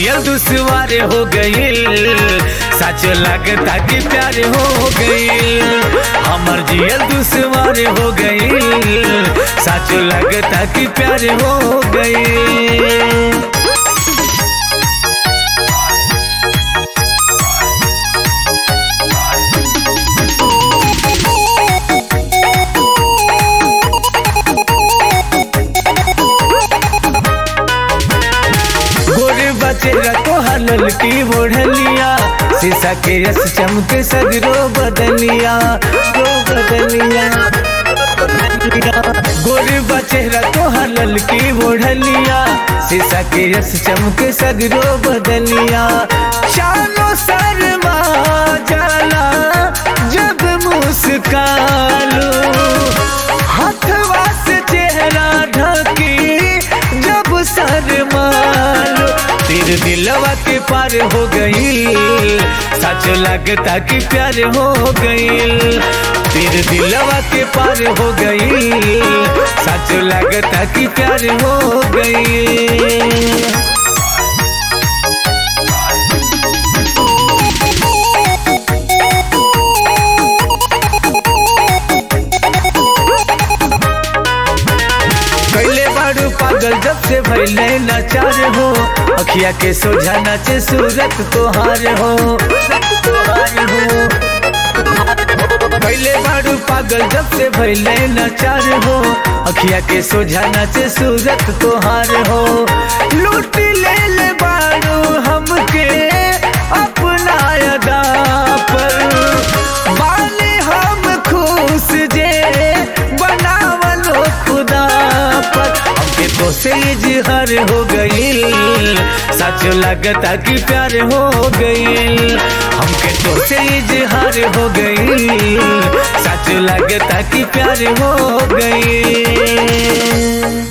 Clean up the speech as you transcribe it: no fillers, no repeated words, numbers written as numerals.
जियल दुश्वार हो गईल, सच लगता कि प्यार हो गईल। हमर जियल दुश्वार हो गईल, सच लगता कि प्यार हो गईल। चेहरा तोहार ललकी बोढ़लिया, शीशा के रस चमके सगरो बदलिया, गोरबा चेहरा तोहार ललकी बोढ़लिया, शीशा के रस चमके सगरो बदलिया। शानो शर्मा जाला जब मुस्कालो, हाथवा से चेहरा ढकी जब शर्मालो। तेरे दिलवा के पार हो गईल, सच लगता कि प्यार हो गईल। तेरे दिलवा के पार हो गईल, सच लगता कि प्यार हो गईल। पागल जब से भइले लाचार हो, अखिया के सोझा नाचे सूरत तोहार हो। पहले बारू पागल जब से भइले लाचार हो, अखिया के सोझा नाचे सूरत तोहार हो। लूट ले बारू हमके अपना अदा पर, बाले हम खुश जे बनावलो खुदा पर। तो से इजहार हो गईल, सच लगता कि प्यार हो गईल। हमके तो से इजहार हो गईल, सच लगता कि प्यार हो गईल।